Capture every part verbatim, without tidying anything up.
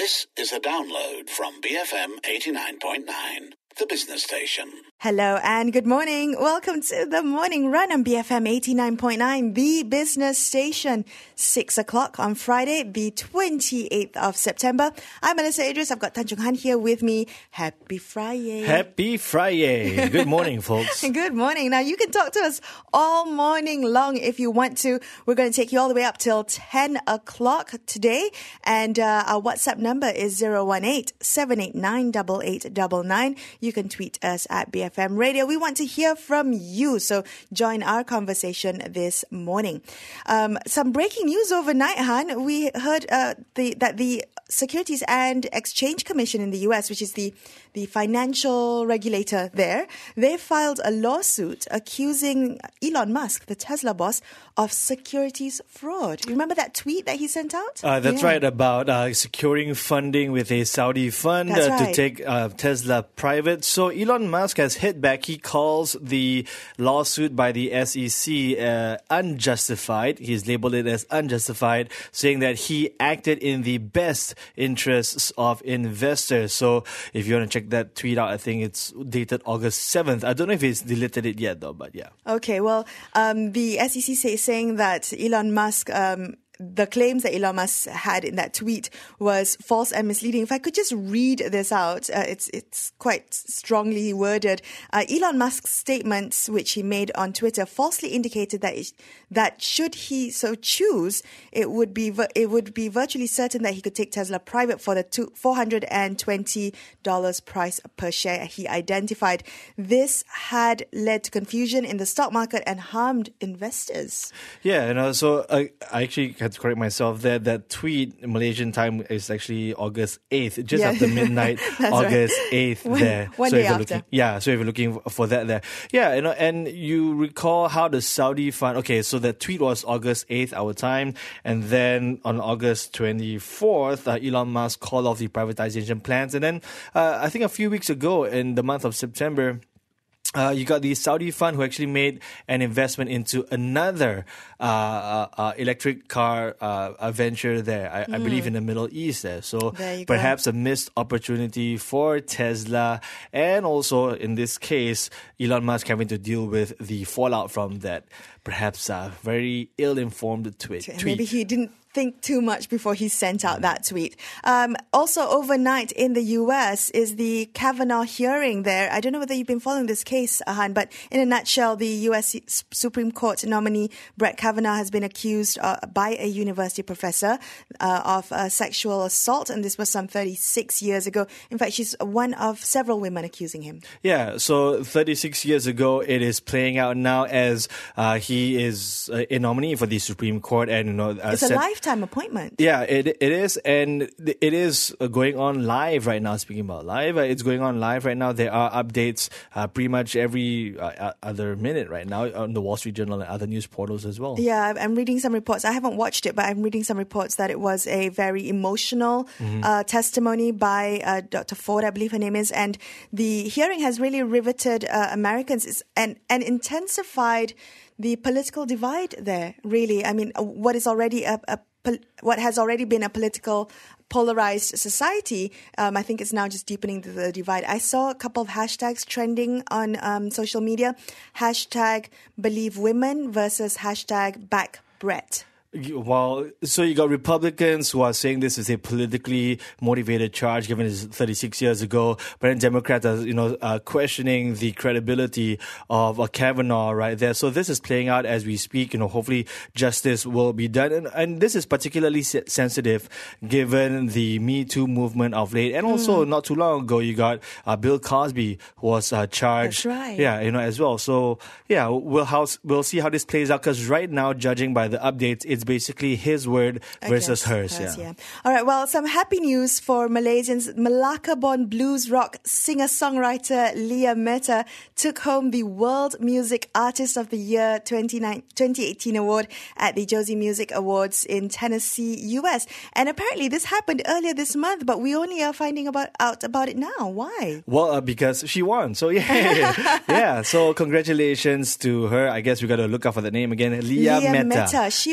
This is a download from B F M eighty-nine point nine, the business station. Hello and good morning. Welcome to the Morning Run on B F M eighty-nine point nine, the business station. Six o'clock on Friday, the twenty-eighth of September. I'm Melissa Idris. I've got Tan Chung Han here with me. Happy Friday. Happy Friday. Good morning, folks. Good morning. Now, you can talk to us all morning long if you want to. We're going to take you all the way up till ten o'clock today. And uh, our WhatsApp number is zero one eight, seven eight nine, eight eight nine nine. You can tweet us at B F M Radio. We want to hear from you, so join our conversation this morning. Um, some breaking news overnight, Han. We heard uh, the, that the Securities and Exchange Commission in the U S, which is the, the financial regulator there, they filed a lawsuit accusing Elon Musk, the Tesla boss, of securities fraud. You remember that tweet that he sent out? Uh, that's yeah. right, about uh, securing funding with a Saudi fund That's uh, right. to take uh, Tesla private. So Elon Musk has hit back. He calls the lawsuit by the S E C uh, unjustified. He's labeled it as unjustified, saying that he acted in the best interests of investors. So if you want to check that tweet out, I think it's dated August seventh. I don't know if he's deleted it yet, though, but yeah. Okay, well, um, the S E C say, saying that Elon Musk... Um, the claims that Elon Musk had in that tweet was false and misleading. If I could just read this out, uh, it's it's quite strongly worded. Uh, Elon Musk's statements, which he made on Twitter, falsely indicated that it, that should he so choose, it would be it would be virtually certain that he could take Tesla private for the two, four hundred twenty dollars price per share he identified. This had led to confusion in the stock market and harmed investors. Yeah, and also I, I actually had to correct myself there. That tweet, Malaysian time, is actually August eighth, just Yeah. after midnight, August eighth One- there. one so day if you're after. Looking, yeah, so if you're looking for that there. Yeah, you know, and you recall how the Saudi fund, okay, so that tweet was August eighth, our time, and then on August twenty-fourth, uh, Elon Musk called off the privatization plans, and then uh, I think a few weeks ago, in the month of September, Uh, you got the Saudi fund who actually made an investment into another uh, uh, uh, electric car uh, venture there, I, mm. I believe in the Middle East there. So there perhaps go. a missed opportunity for Tesla, and also in this case, Elon Musk having to deal with the fallout from that perhaps uh, very ill-informed tweet. tweet. Maybe he didn't think too much before he sent out that tweet. Um, also overnight in the U S is the Kavanaugh hearing there. I don't know whether you've been following this case, Han, but in a nutshell, the U S Supreme Court nominee Brett Kavanaugh has been accused uh, by a university professor uh, of uh, sexual assault, and this was some thirty-six years ago. In fact, she's one of several women accusing him. Yeah, so thirty-six years ago, it is playing out now as uh, he is uh, a nominee for the Supreme Court, and you know, uh, it's a lifetime appointment. Yeah, it it is, and it is going on live right now. Speaking about live, it's going on live right now. There are updates uh, pretty much every uh, other minute right now on the Wall Street Journal and other news portals as well. Yeah, I'm reading some reports. I haven't watched it, but I'm reading some reports that it was a very emotional mm-hmm. uh, testimony by uh, Doctor Ford, I believe her name is, and the hearing has really riveted uh, Americans and and intensified the political divide there. Really, I mean, what is already a, a what has already been a political polarized society, um, I think it's now just deepening the, the divide. I saw a couple of hashtags trending on um, social media. Hashtag believe women versus hashtag back Brett. Well, so you got Republicans who are saying this is a politically motivated charge, given it's thirty-six years ago. But then Democrats are, you know, uh, questioning the credibility of uh, Kavanaugh right there. So this is playing out as we speak. You know, hopefully justice will be done. And, and this is particularly se- sensitive given the Me Too movement of late. And also mm. not too long ago, you got uh, Bill Cosby who was uh, charged. That's right. Yeah, you know, as well. So yeah, we'll, how, we'll see how this plays out, because right now, judging by the updates, it's basically his word versus hers. hers yeah. yeah. All right. Well, some happy news for Malaysians. Malacca-born blues rock singer-songwriter Leah Mehta took home the World Music Artist of the Year twenty eighteen award at the Josie Music Awards in Tennessee, U S. And apparently this happened earlier this month, but we only are finding about out about it now. Why? Well, uh, because she won. So yeah, yeah. So congratulations to her. I guess we got to look out for the name again. Leah, Leah Mehta. Mehta. She yeah. was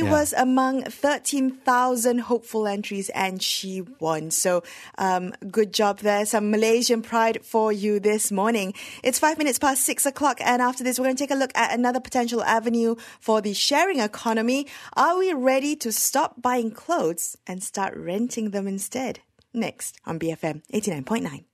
among thirteen thousand hopeful entries, and she won. So um, good job there. Some Malaysian pride for you this morning. It's five minutes past six o'clock, and after this, we're going to take a look at another potential avenue for the sharing economy. Are we ready to stop buying clothes and start renting them instead? Next on B F M eighty-nine point nine.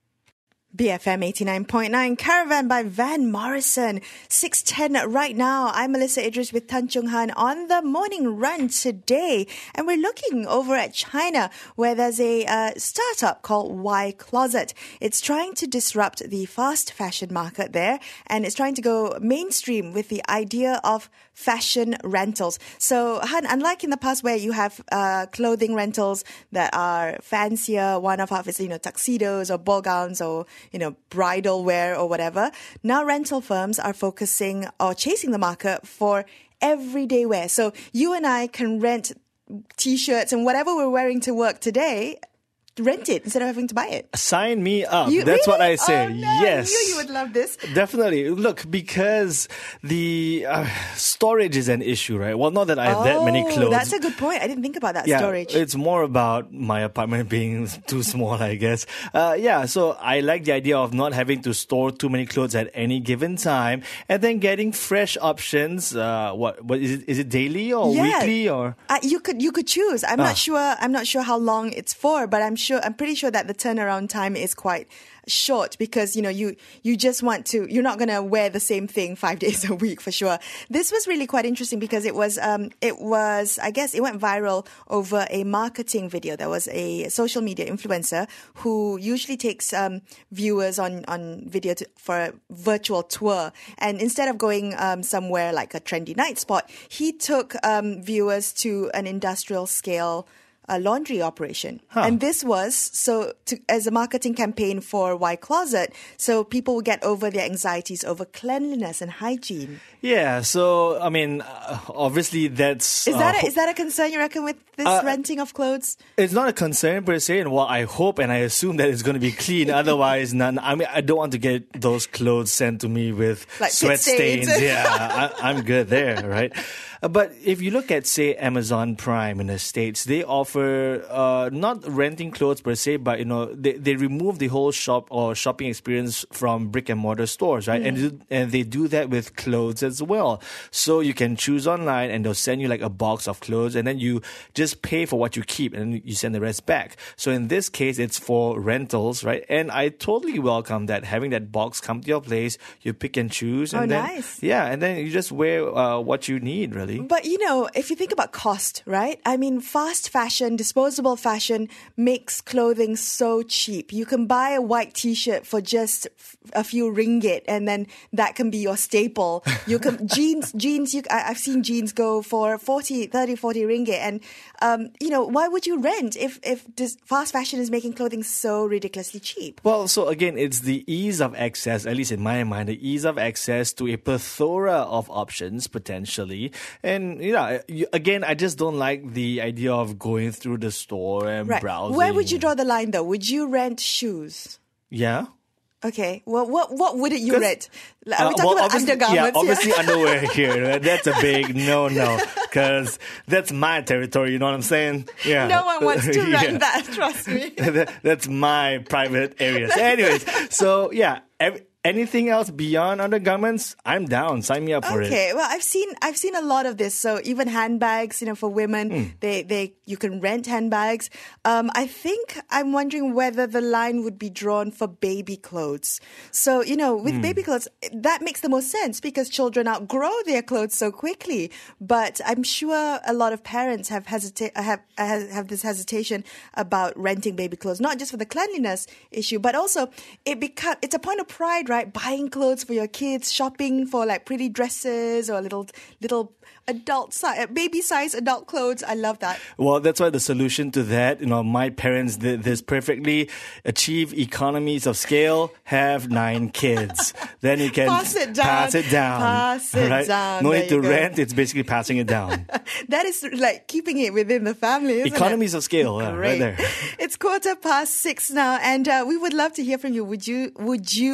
B F M eighty-nine point nine, Caravan by Van Morrison. six ten right now. I'm Melissa Idris with Tan Chung Han on the morning run today. And we're looking over at China, where there's a uh, startup called Y Closet. It's trying to disrupt the fast fashion market there, and it's trying to go mainstream with the idea of fashion rentals. So, Han, unlike in the past where you have uh, clothing rentals that are fancier, one-off outfits, you know, tuxedos or ball gowns or you know, bridal wear or whatever. Now rental firms are focusing or chasing the market for everyday wear. So you and I can rent t-shirts and whatever we're wearing to work today, rent it instead of having to buy it. Sign me up. You, That's really? what I say. Oh, no, yes. I knew you would love this. Definitely. Look, because the uh, storage is an issue, right? Well, not that I have oh, that many clothes. That's a good point. I didn't think about that yeah, storage. It's more about my apartment being too small, I guess. Uh, yeah, so I like the idea of not having to store too many clothes at any given time and then getting fresh options. Uh, what, what is it? Is it daily or yeah. weekly or? Uh, you could you could choose. I'm Ah. not sure. I'm not sure how long it's for, but I'm sure. I'm pretty sure that the turnaround time is quite short because you know you you just want to. You're not going to wear the same thing five days a week for sure. This was really quite interesting because it was um it was I guess it went viral over a marketing video. There was a social media influencer who usually takes um viewers on on video to, for a virtual tour, and instead of going um somewhere like a trendy night spot, he took um viewers to an industrial scale a laundry operation. Huh. And this was so to, as a marketing campaign for Y Closet, so people would get over their anxieties over cleanliness and hygiene. Yeah, so I mean, uh, obviously that's Is that uh, a, is that a concern you reckon with this Uh, renting of clothes? It's not a concern per se, and well, I hope and I assume that it's going to be clean. Otherwise, none. I mean, I don't want to get those clothes sent to me with Like sweat pit stains. stains. Yeah, I, I'm good there, right? Uh, But if you look at, say, Amazon Prime in the States, they offer uh, not renting clothes per se, but you know, they, they remove the whole shop or shopping experience from brick and mortar stores, right? Mm. And do, and they do that with clothes as well. So you can choose online, and they'll send you like a box of clothes, and then you just pay for what you keep, and you send the rest back. So in this case, it's for rentals, right? And I totally welcome that, having that box come to your place, you pick and choose, and Oh, then nice. yeah, and then you just wear uh, what you need, really. But, you know, if you think about cost, right? I mean, fast fashion, disposable fashion makes clothing so cheap. You can buy a white t-shirt for just f- a few ringgit, and then that can be your staple. You can jeans, jeans, you, I, I've seen jeans go for forty, thirty, forty ringgit. And, um, you know, why would you rent if, if this fast fashion is making clothing so ridiculously cheap? Well, so again, it's the ease of access, at least in my mind, the ease of access to a plethora of options, potentially. And, you know, you, again, I just don't like the idea of going through the store and Right. browsing. Where would you draw the line, though? Would you rent shoes? Yeah. Okay. Well, what what wouldn't you 'Cause- rent? Are we Uh, talking well, about obviously, undergarments? yeah, obviously underwear here. Right? That's a big no-no because that's my territory. You know what I'm saying? Yeah. No one wants to Yeah. rent that, trust me. That- that's my private area. So anyways, so yeah, ev- anything else beyond undergarments, I'm down. Sign me up for it. Okay, well, I've seen I've seen a lot of this. So even handbags, you know, for women, Hmm. they they you can rent handbags. Um, I think I'm wondering whether the line would be drawn for baby clothes. So you know, with Hmm. baby clothes, that makes the most sense because children outgrow their clothes so quickly. But I'm sure a lot of parents have hesita- have have have this hesitation about renting baby clothes, not just for the cleanliness issue, but also it become it's a point of pride, right? Buying clothes for your kids, shopping for like pretty dresses or little little adult size, baby size adult clothes. I love that. Well, that's why the solution to that, you know, my parents did this perfectly. Achieve economies of scale, have nine kids. Then you can Pass it down. Pass it down. Pass it right? down. No There need you to go. rent. It's basically passing it down. That is like keeping it within the family, isn't Economies it? of scale, yeah, right Great. there. It's quarter past six now, and uh, we would love to hear from you. Would you would you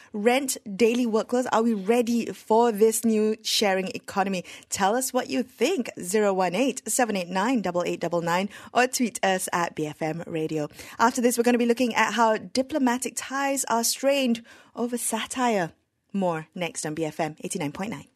rent daily work clothes? Are we ready for this new sharing economy? Tell us what you think. zero one eight, seven eight nine, eight eight nine nine or tweet us at B F M Radio. After this, we're going to be looking at how diplomatic ties are strained over satire. More next on B F M eighty-nine point nine.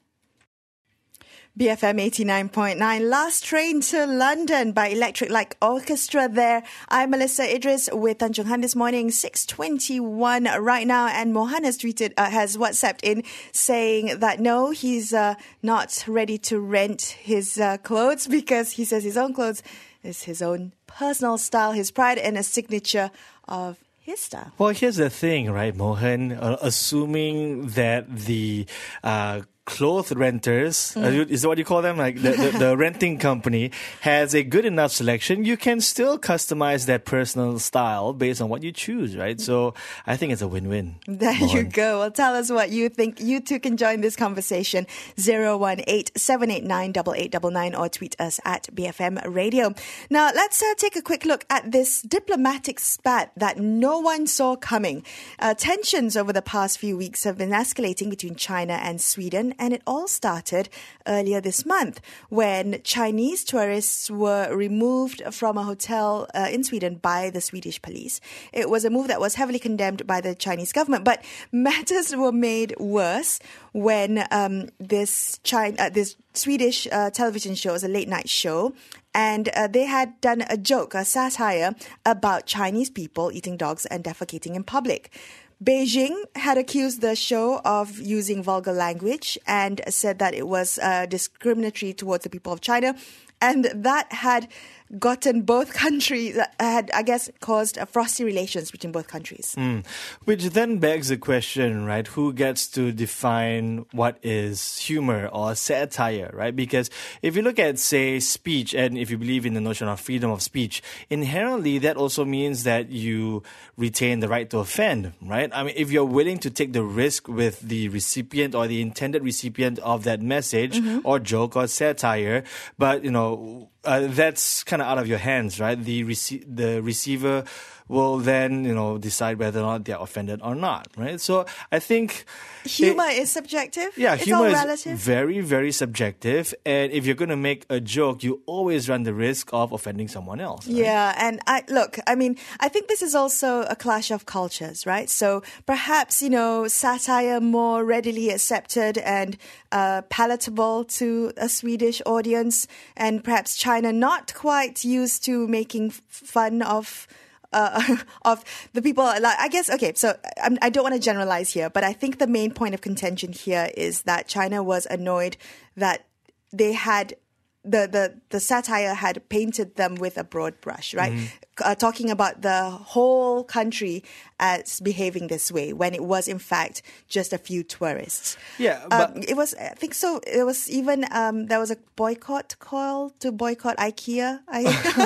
B F M eighty-nine point nine. Last Train to London by Electric Light Orchestra there. I'm Melissa Idris with Tan Chung Han this morning, six twenty-one right now. And Mohan has tweeted, uh, has WhatsApped in saying that no, he's uh, not ready to rent his uh, clothes because he says his own clothes is his own personal style, his pride and a signature of his style. Well, here's the thing, right, Mohan? Uh, assuming that the uh, cloth renters, mm. uh, is that what you call them? Like the, the, the renting company has a good enough selection, you can still customize that personal style based on what you choose, right? So I think it's a win-win. There Mohan. You go. Well, tell us what you think. You too can join this conversation. zero one eight, seven eight nine, eight eight nine nine or tweet us at B F M Radio. Now, let's uh, take a quick look at this diplomatic spat that no one saw coming. Uh, tensions over the past few weeks have been escalating between China and Sweden. And it all started earlier this month when Chinese tourists were removed from a hotel uh, in Sweden by the Swedish police. It was a move that was heavily condemned by the Chinese government. But matters were made worse when um, this China, uh, this Swedish uh, television show, was a late night show, and uh, they had done a joke, a satire about Chinese people eating dogs and defecating in public. Beijing had accused the show of using vulgar language and said that it was uh, discriminatory towards the people of China. And that had gotten both countries, had, I guess, caused a frosty relations between both countries. Mm. Which then begs the question, right? Who gets to define what is humor or satire, right? Because if you look at, say, speech, and if you believe in the notion of freedom of speech, inherently that also means that you retain the right to offend, right? I mean, if you're willing to take the risk with the recipient or the intended recipient of that message mm-hmm. or joke or satire, but, you know, Uh, that's kind of out of your hands, right? The rece- the receiver will then, you know, decide whether or not they're offended or not, right? So I think humor it, is subjective. Yeah, it's humor all is relative. very, very subjective. And if you're going to make a joke, you always run the risk of offending someone else. Right? Yeah, and I look, I mean, I think this is also a clash of cultures, right? So perhaps, you know, satire more readily accepted and uh, palatable to a Swedish audience, and perhaps China not quite used to making fun of Uh, of the people. Like, I guess, okay, so I'm, I don't want to generalize here, but I think the main point of contention here is that China was annoyed that they had, the, the, the satire had painted them with a broad brush, right? Mm-hmm. Uh, talking about the whole country as behaving this way when it was in fact just a few tourists. Yeah, but um, it was. I think so. It was even um, there was a boycott call to boycott IKEA. I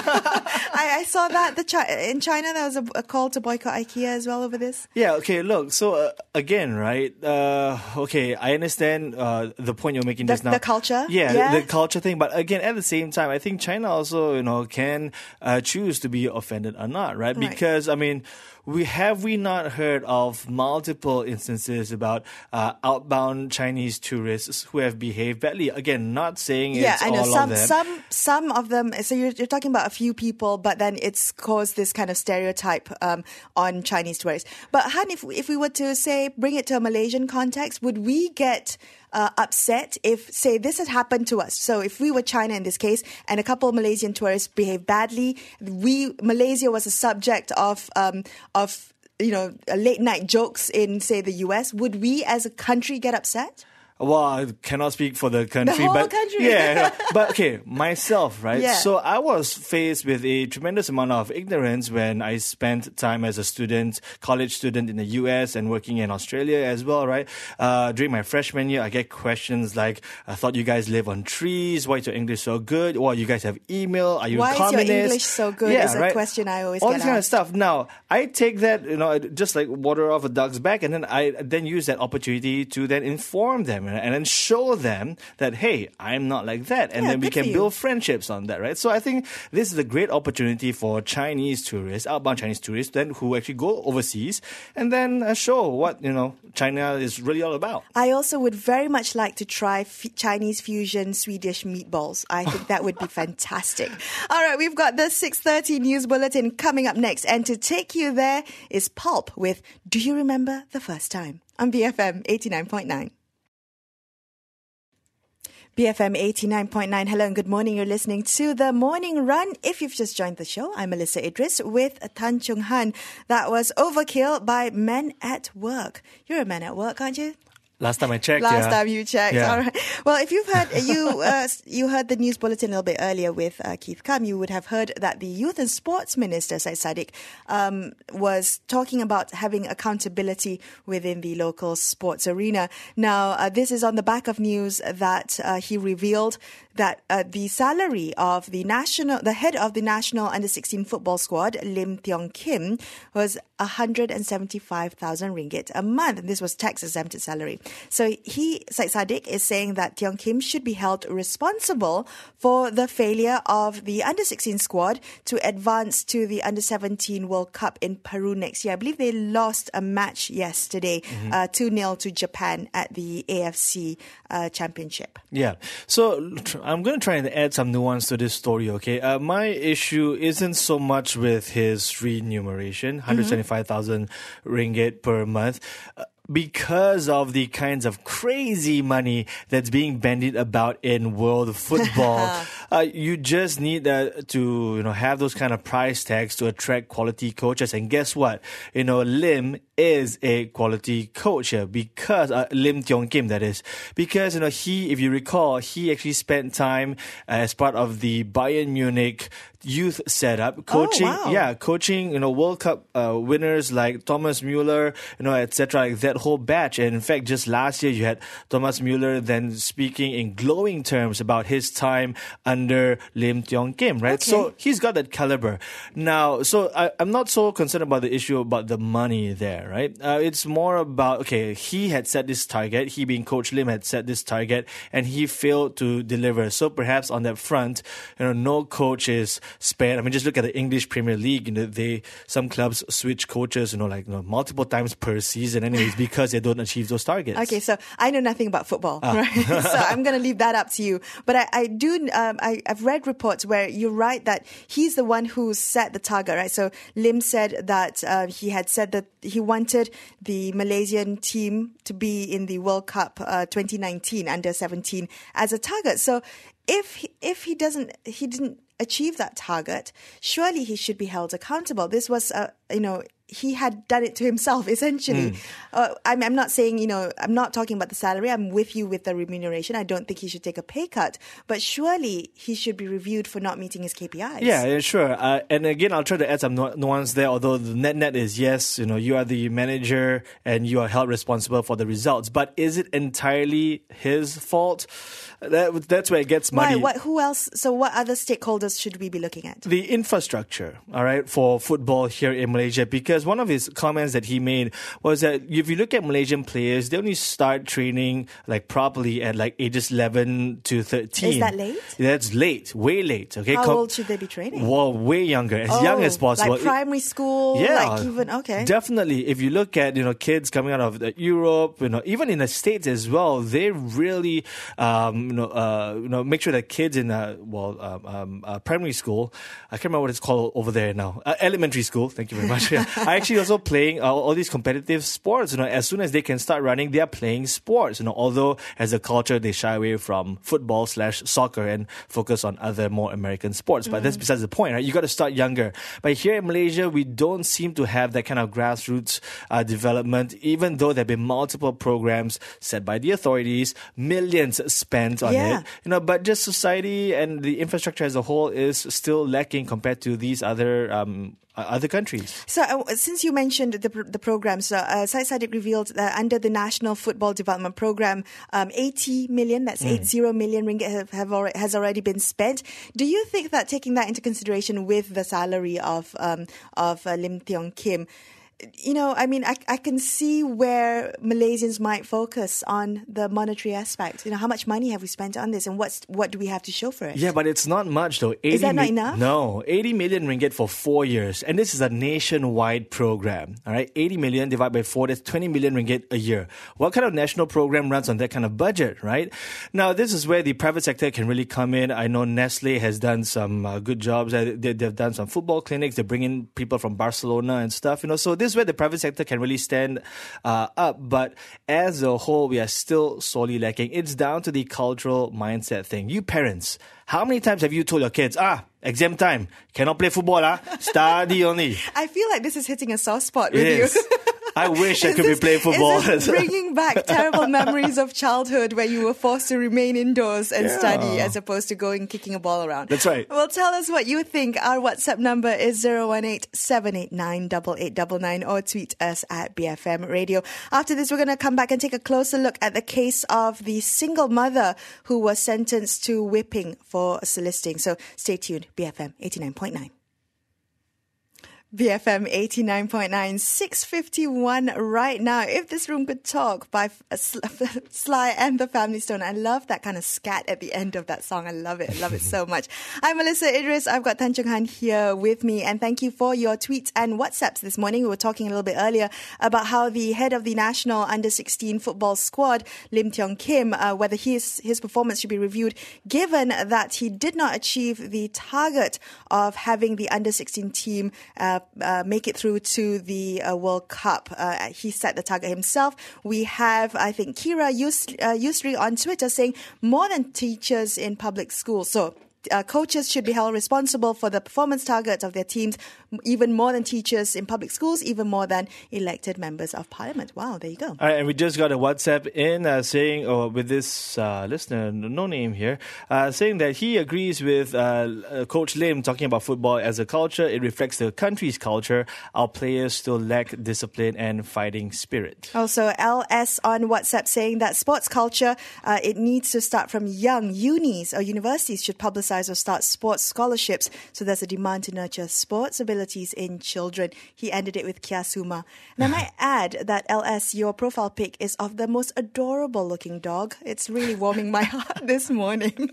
I, I saw that the Chi- in China there was a, a call to boycott IKEA as well over this. Yeah. Okay. Look. So uh, again, right? Uh, okay, I understand uh, the point you're making The, just now. the culture. Yeah, yeah. The, the culture thing. But again, at the same time, I think China also, you know, can uh, choose to be offended or not, right? Right. Because I mean, we have we not heard of multiple instances about uh, outbound Chinese tourists who have behaved badly? Again, not saying yeah, it's I know all some of them. some some of them. So you're you're talking about a few people, but then it's caused this kind of stereotype um, on Chinese tourists. But Han, if if we were to say bring it to a Malaysian context, would we get Uh, upset if, say, this had happened to us? So if we were China in this case and a couple of Malaysian tourists behaved badly, we Malaysia was a subject of um, of you know late night jokes in, say, the U S, would we as a country get upset? Well, I cannot speak for the country, The whole but country. yeah, no, but okay, myself, right? Yeah. So I was faced with a tremendous amount of ignorance when I spent time as a student, college student in the U S and working in Australia as well, right? Uh, during my freshman year, I get questions like, "I thought you guys live on trees. Why is your English so good? Well, you guys have email. Are you Why communists? is your English so good?" Yeah, is a right? question I always All get this kind of asked. stuff. Now, I take that, you know, just like water off a duck's back, and then I then use that opportunity to then inform them. them and, and then show them that, hey, I'm not like that. And Yeah, then we good can for you. build friendships on that, right? So I think this is a great opportunity for Chinese tourists, outbound Chinese tourists, then who actually go overseas and then uh, show what, you know, China is really all about. I also would very much like to try f- Chinese fusion Swedish meatballs. I think that would be fantastic. All right, we've got the six thirty news bulletin coming up next. And to take you there is Pulp with Do You Remember the First Time? On B F M eighty-nine point nine. B F M eighty-nine point nine. Hello and good morning. You're listening to The Morning Run. If you've just joined the show, I'm Melissa Idris with Tan Chung Han. That was Overkill by Men at Work. You're a man at work, aren't you? Last time I checked, Last yeah. time you checked, Yeah. all right. Well, if you've heard you uh, you heard the news bulletin a little bit earlier with uh, Keith Kam, you would have heard that the Youth and Sports Minister Said Sadiq um, was talking about having accountability within the local sports arena. Now, uh, this is on the back of news that uh, he revealed that uh, the salary of the national, the head of the national under sixteen football squad, Lim Tiong Kim, was one hundred seventy-five thousand ringgit a month. And this was tax-exempted salary. So he, Said Sadiq, is saying that Tiong Kim should be held responsible for the failure of the under sixteen squad to advance to the under seventeen World Cup in Peru next year. I believe they lost a match yesterday, mm-hmm. uh, two nil to Japan at the A F C uh, Championship. Yeah. So I'm going to try and add some nuance to this story, okay? Uh, my issue isn't so much with his remuneration, one hundred seventy-five thousand mm-hmm. ringgit per month. Uh, because of the kinds of crazy money that's being bandied about in world football, uh, you just need uh, to, you know, have those kind of price tags to attract quality coaches. And guess what? You know, Lim is a quality coach here because uh, Lim Tiong Kim, that is, because you know he, if you recall, he actually spent time as part of the Bayern Munich youth setup, coaching, oh, wow. yeah, coaching, you know, World Cup uh, winners like Thomas Muller, you know, et cetera, like that whole batch. And in fact, just last year, you had Thomas Muller then speaking in glowing terms about his time under Lim Tiong Kim, right? Okay. So he's got that caliber. Now, so I, I'm not so concerned about the issue about the money there, right? Uh, it's more about, okay, he had set this target, he being Coach Lim had set this target, and he failed to deliver. So perhaps on that front, you know, no coach is spared. I mean, just look at the English Premier League. You know, they some clubs switch coaches, you know, like you know, multiple times per season, anyways, because they don't achieve those targets. Okay, so I know nothing about football, Ah. right? So I'm going to leave that up to you. But I, I do. Um, I, I've read reports where you're right that he's the one who set the target, right? So Lim said that uh, he had said that he wanted the Malaysian team to be in the World Cup uh, twenty nineteen under seventeen as a target. So if he, if he doesn't, he didn't achieve that target, surely he should be held accountable. This was, uh, you know, he had done it to himself, essentially. Mm. Uh, I'm, I'm not saying, you know, I'm not talking about the salary. I'm with you with the remuneration. I don't think he should take a pay cut. But surely he should be reviewed for not meeting his K P Is. Yeah, yeah, sure. Uh, and again, I'll try to add some nu- nuance there, although the net net is yes, you know, you are the manager and you are held responsible for the results. But is it entirely his fault? That, that's where it gets muddy. Why? What? Who else? So what other stakeholders should we be looking at? The infrastructure, all right, for football here in Malaysia, because one of his comments that he made was that if you look at Malaysian players, they only start training like properly at like ages eleven to thirteen. Is that late? That's late, way late. Okay, How Com- old should they be training? Well, way younger, as oh, young as possible. Like primary school? Yeah, Like even, okay. Definitely. If you look at, you know, kids coming out of Europe, you know, even in the States as well, they really, um, you know, uh, you know, make sure that kids in, uh, well, um, um, uh, primary school, I can't remember what it's called over there now, uh, elementary school, thank you very much. Yeah. I actually also playing uh, all these competitive sports, you know, as soon as they can start running, they are playing sports, you know, although as a culture, they shy away from football slash soccer and focus on other more American sports. But mm. that's besides the point, right? You got to start younger. But here in Malaysia, we don't seem to have that kind of grassroots uh, development, even though there have been multiple programs set by the authorities, millions spent on yeah. it, you know, but just society and the infrastructure as a whole is still lacking compared to these other um, other countries. So, uh, since you mentioned the the programs, uh, uh, Said Sadiq revealed that under the National Football Development Program, um, eighty million, that's mm. eighty million ringgit have, have already, has already been spent. Do you think that taking that into consideration with the salary of um, of uh, Lim Tiong Kim, you know, I mean, I, I can see where Malaysians might focus on the monetary aspect. You know, how much money have we spent on this and what's what do we have to show for it? Yeah, but it's not much though. Is that not mi- enough? No, eighty million ringgit for four years. And this is a nationwide program. All right, eighty million divided by four, that's twenty million ringgit a year. What kind of national program runs on that kind of budget, right? Now, this is where the private sector can really come in. I know Nestle has done some uh, good jobs. Uh, They, they've done some football clinics. They bring in people from Barcelona and stuff, you know. So this is where the private sector can really stand uh, up. But as a whole, we are still sorely lacking. It's down to the cultural mindset thing. You parents, how many times have you told your kids, ah, exam time, cannot play football, ah, study only? I feel like this is hitting a soft spot with Yes. you. I wish I Is could this- be playing football. Is this bringing back terrible memories of childhood where you were forced to remain indoors and Yeah. study as opposed to going kicking a ball around? That's right. Well, tell us what you think. Our WhatsApp number is zero one eight seven eight nine eight eight nine nine or tweet us at B F M Radio. After this, we're going to come back and take a closer look at the case of the single mother who was sentenced to whipping for soliciting. So stay tuned. B F M eighty-nine point nine. B F M eighty-nine point nine, six fifty-one right now. If This Room Could Talk by Sly and the Family Stone. I love that kind of scat at the end of that song. I love it. I love it so much. I'm Melissa Idris. I've got Tan Chung Han here with me. And thank you for your tweets and WhatsApps this morning. We were talking a little bit earlier about how the head of the national under sixteen football squad, Lim Tiong Kim, uh, whether his, his performance should be reviewed, given that he did not achieve the target of having the under sixteen team uh, Uh, make it through to the uh, World Cup. Uh, he set the target himself. We have, I think, Kira Yus- uh, Yusri on Twitter saying more than teachers in public schools. So uh, coaches should be held responsible for the performance targets of their teams, even more than teachers in public schools, even more than elected members of parliament. Wow, there you go. All right, and we just got a WhatsApp in uh, saying, or with this uh, listener, no name here, uh, saying that he agrees with uh, Coach Lim talking about football as a culture. It reflects the country's culture. Our players still lack discipline and fighting spirit. Also, L S on WhatsApp saying that sports culture, uh, it needs to start from young. Unis or universities should publicize or start sports scholarships. So there's a demand to nurture sports abilities in children. He ended it with Kiasuma. And I might add that L S, your profile pic is of the most adorable looking dog. It's really warming my heart this morning.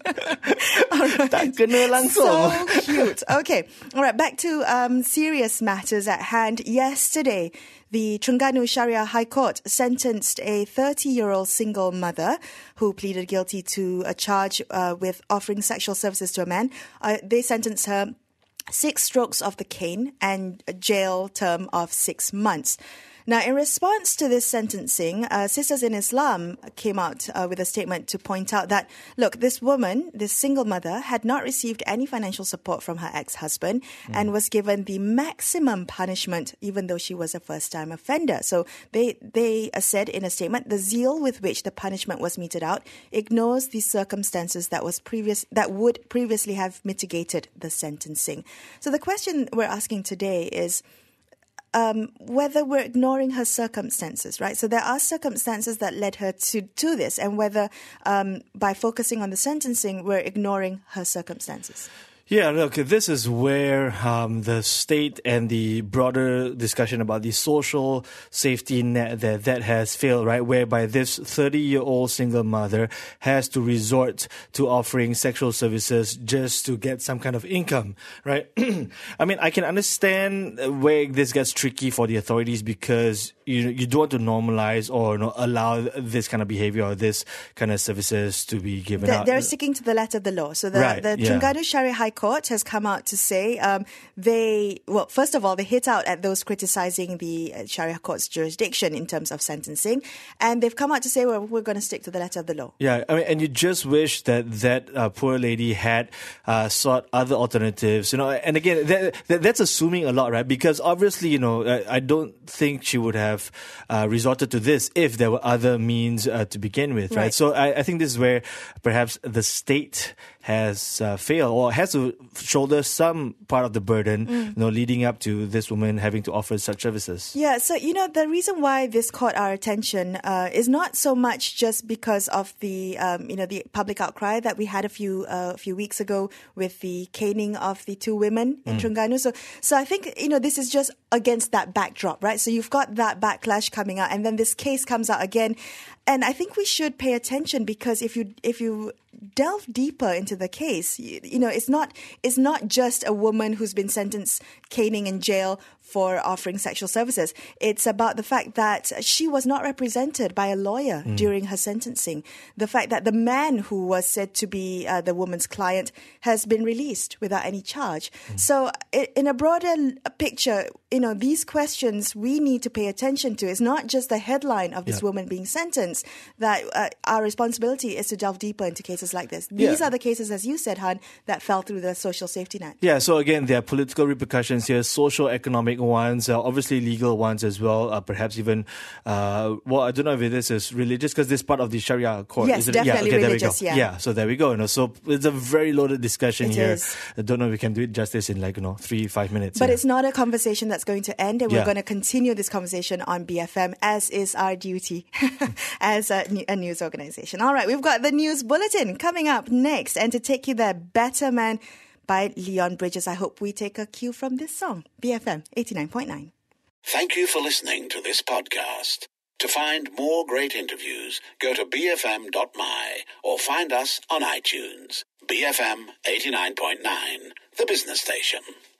All right. Tak kena langsung. So cute. Okay. All right. Back to um, serious matters at hand. Yesterday, the Terengganu Sharia High Court sentenced a thirty-year-old single mother who pleaded guilty to a charge uh, with offering sexual services to a man. Uh, they sentenced her six strokes of the cane and a jail term of six months. Now, in response to this sentencing, uh, Sisters in Islam came out uh, with a statement to point out that, look, this woman, this single mother, had not received any financial support from her ex-husband mm. and was given the maximum punishment, even though she was a first-time offender. So they they uh, said in a statement, the zeal with which the punishment was meted out ignores the circumstances that was previous that would previously have mitigated the sentencing. So the question we're asking today is, Um, whether we're ignoring her circumstances, right? So there are circumstances that led her to do this, and whether um, by focusing on the sentencing, we're ignoring her circumstances. Yeah, look, this is where um, the state and the broader discussion about the social safety net that, that has failed, right? Whereby this thirty-year-old single mother has to resort to offering sexual services just to get some kind of income, right? I mean, I can understand where this gets tricky for the authorities because you you don't want to normalize or you know, allow this kind of behavior or this kind of services to be given They're, out. they're sticking to the letter of the law. So the, Right, the yeah. Terengganu Sharia High Court has come out to say um, they, well, first of all, they hit out at those criticizing the uh, Sharia Court's jurisdiction in terms of sentencing. And they've come out to say, well, we're going to stick to the letter of the law. Yeah, I mean, and you just wish that that uh, poor lady had uh, sought other alternatives, you know. And again, that, that, that's assuming a lot, right? Because obviously, you know, I, I don't think she would have uh, resorted to this if there were other means uh, to begin with, right? Right. So I, I think this is where perhaps the state has uh, failed or has to shoulder some part of the burden, mm. you know, leading up to this woman having to offer such services. Yeah, so, you know, the reason why this caught our attention uh, is not so much just because of the, um, you know, the public outcry that we had a few uh, few weeks ago with the caning of the two women in mm. Terengganu. So, so I think, you know, this is just against that backdrop, right? So you've got that backlash coming out, and then this case comes out again. And I think we should pay attention, because if you if you delve deeper into the case, you, you know, it's not it's not just a woman who's been sentenced caning in jail for offering sexual services. It's about the fact that she was not represented by a lawyer mm. during her sentencing. The fact that the man who was said to be uh, the woman's client has been released without any charge. Mm. So in a broader picture, you know, these questions we need to pay attention to. It's not just the headline of this yeah. woman being sentenced, that uh, our responsibility is to delve deeper into cases like this. These yeah. are the cases, as you said, Han, that fell through the social safety net. Yeah, so again, there are political repercussions here, social, economic ones, uh, obviously legal ones as well, uh, perhaps even, uh, well, I don't know if this is religious, because this is part of the Sharia court. Yes, isn't definitely it? Yeah, okay, religious, there we go. yeah. Yeah, so there we go. You know, so it's a very loaded discussion it here. Is. I don't know if we can do it justice in like, you know, three, five minutes. But yeah. it's not a conversation that's going to end, and yeah. we're going to continue this conversation on B F M, as is our duty as a, a news organization. All right, we've got the news bulletin coming up next, and to take you there, Better Man by Leon Bridges. I hope we take a cue from this song. B F M eighty-nine point nine. Thank you for listening to this podcast. To find more great interviews, go to b f m dot m y or find us on iTunes. B F M eighty-nine point nine, the business station.